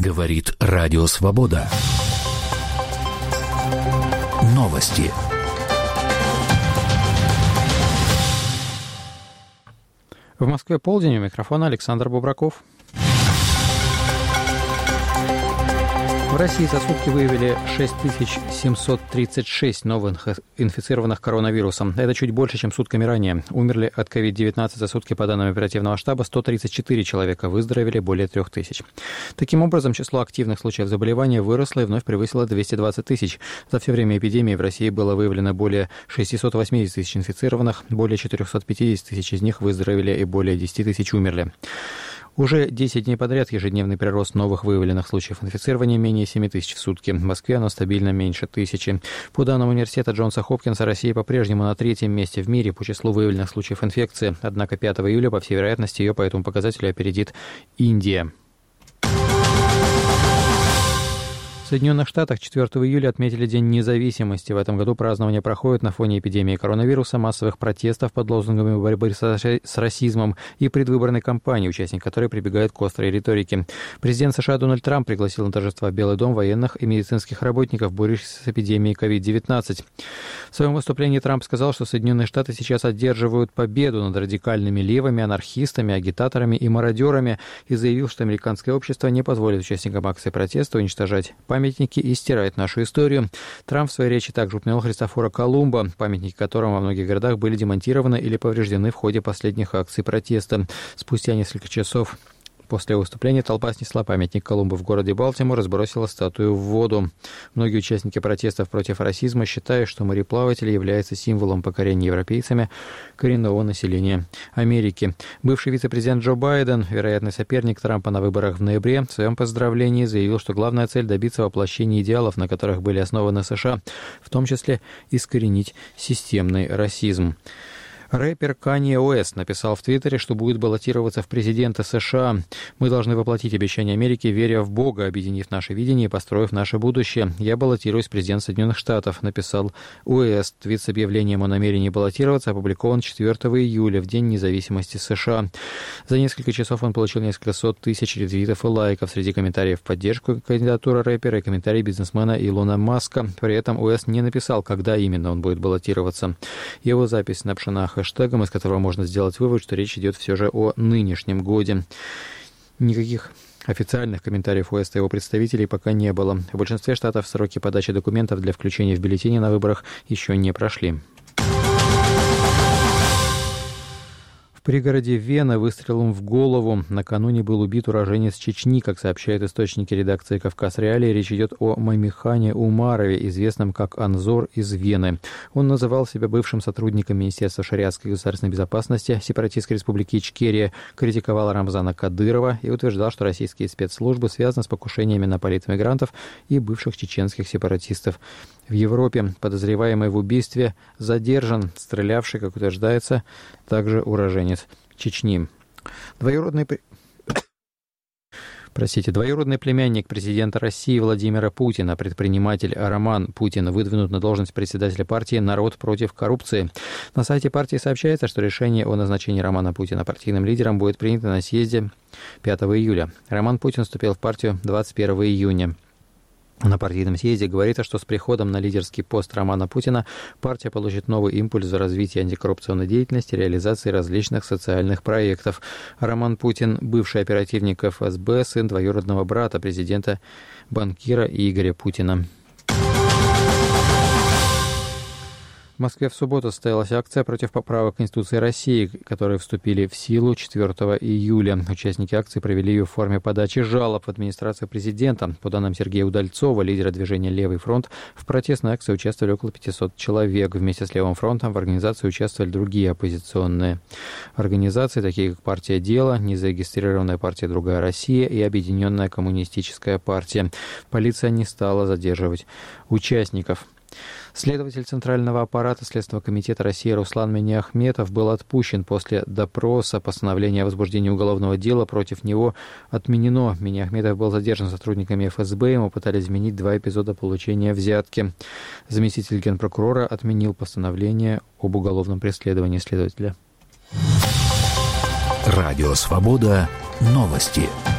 Говорит Радио Свобода. Новости. В Москве полдень, у микрофона Александр Бубраков. В России за сутки выявили 6736 новых инфицированных коронавирусом. Это чуть больше, чем сутками ранее. Умерли от COVID-19 за сутки, по данным оперативного штаба, 134 человека, выздоровели более 3000. Таким образом, число активных случаев заболевания выросло и вновь превысило 220 тысяч. За все время эпидемии в России было выявлено более 680 тысяч инфицированных, более 450 тысяч из них выздоровели и более 10 тысяч умерли. Уже 10 дней подряд ежедневный прирост новых выявленных случаев инфицирования менее 7 тысяч в сутки. В Москве оно стабильно меньше 1000. По данным университета Джонса Хопкинса, Россия по-прежнему на 3-м месте в мире по числу выявленных случаев инфекции. Однако 5 июля, по всей вероятности, ее по этому показателю опередит Индия. В Соединенных Штатах 4 июля отметили День независимости. В этом году празднование проходит на фоне эпидемии коронавируса, массовых протестов под лозунгами борьбы с расизмом и предвыборной кампании, участник которой прибегает к острой риторике. Президент США Дональд Трамп пригласил на торжества в Белый дом военных и медицинских работников, борющихся с эпидемией COVID-19. В своем выступлении Трамп сказал, что Соединенные Штаты сейчас одерживают победу над радикальными левыми, анархистами, агитаторами и мародерами, и заявил, что американское общество не позволит участникам акции протеста уничтожать памятники и стирает нашу историю. Трамп в своей речи также упомянул Христофора Колумба, памятники которому во многих городах были демонтированы или повреждены в ходе последних акций протеста. Спустя несколько часов после выступления толпа снесла памятник Колумба в городе Балтимор и сбросила статую в воду. Многие участники протестов против расизма считают, что мореплаватели являются символом покорения европейцами коренного населения Америки. Бывший вице-президент Джо Байден, вероятный соперник Трампа на выборах в ноябре, в своем поздравлении заявил, что главная цель — добиться воплощения идеалов, на которых были основаны США, в том числе искоренить системный расизм. Рэпер Канье Уэст написал в Твиттере, что будет баллотироваться в президенты США. «Мы должны воплотить обещания Америки, веря в Бога, объединив наше видение и построив наше будущее. Я баллотируюсь в президент Соединенных Штатов», написал Уэст. Твит с объявлением о намерении баллотироваться опубликован 4 июля, в День независимости США. За несколько часов он получил несколько сот тысяч ретвитов и лайков. Среди комментариев в поддержку кандидатуры рэпера и комментарий бизнесмена Илона Маска. При этом Уэст не написал, когда именно он будет баллотироваться. Его запись снабжена хэштегом, из которого можно сделать вывод, что речь идет все же о нынешнем годе. Никаких официальных комментариев Уэста и его представителей пока не было. В большинстве штатов сроки подачи документов для включения в бюллетени на выборах еще не прошли. В пригороде Вены выстрелом в голову накануне был убит уроженец Чечни. Как сообщают источники редакции «Кавказ Реалии», речь идет о Мамихане Умарове, известном как Анзор из Вены. Он называл себя бывшим сотрудником Министерства шариатской государственной безопасности Сепаратистской республики Ичкерия, критиковал Рамзана Кадырова и утверждал, что российские спецслужбы связаны с покушениями на политмигрантов и бывших чеченских сепаратистов. В Европе подозреваемый в убийстве задержан, стрелявший, как утверждается, также уроженец Чечни. Двоюродный племянник президента России Владимира Путина, предприниматель Роман Путин, выдвинут на должность председателя партии «Народ против коррупции». На сайте партии сообщается, что решение о назначении Романа Путина партийным лидером будет принято на съезде 5 июля. Роман Путин вступил в партию 21 июня. На партийном съезде говорится, что с приходом на лидерский пост Романа Путина партия получит новый импульс в развитии антикоррупционной деятельности и реализации различных социальных проектов. Роман Путин – бывший оперативник ФСБ, сын двоюродного брата президента банкира Игоря Путина. В Москве в субботу состоялась акция против поправок Конституции России, которые вступили в силу 4 июля. Участники акции провели ее в форме подачи жалоб в администрацию президента. По данным Сергея Удальцова, лидера движения «Левый фронт», в протестной акции участвовали около 500 человек. Вместе с «Левым фронтом» в организации участвовали другие оппозиционные организации, такие как «Партия Дела», незарегистрированная партия «Другая Россия» и Объединенная коммунистическая партия. Полиция не стала задерживать участников. Следователь Центрального аппарата Следственного комитета России Руслан Миниахметов был отпущен после допроса. Постановление о возбуждении уголовного дела против него отменено. Миниахметов был задержан сотрудниками ФСБ. Ему пытались вменить 2 эпизода получения взятки. Заместитель генпрокурора отменил постановление об уголовном преследовании следователя. Радио «Свобода». Новости.